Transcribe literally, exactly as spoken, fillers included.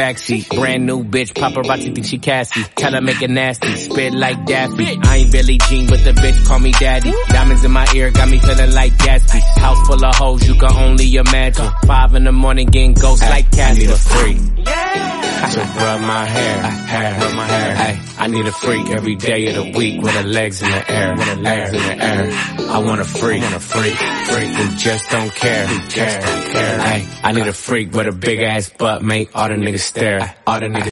backseat. Brand new bitch, paparazzi think she Cassie. Tell her make it nasty, spit like Daffy. I ain't Billie Jean, but the bitch call me daddy. Diamonds in my ear got me feeling like Gatsby. House full of hoes, you can only imagine. Five in the morning getting ghosts like Cassie. I need a freak to rub my hair, hair, rub my hair. Ay, I need a freak every day of the week with her legs in the air, with her legs in the air. I want a freak, I want a freak, freak who just don't care, who just don't care. Ay, I need a freak with a big ass butt, make all the niggas stare, all the niggas.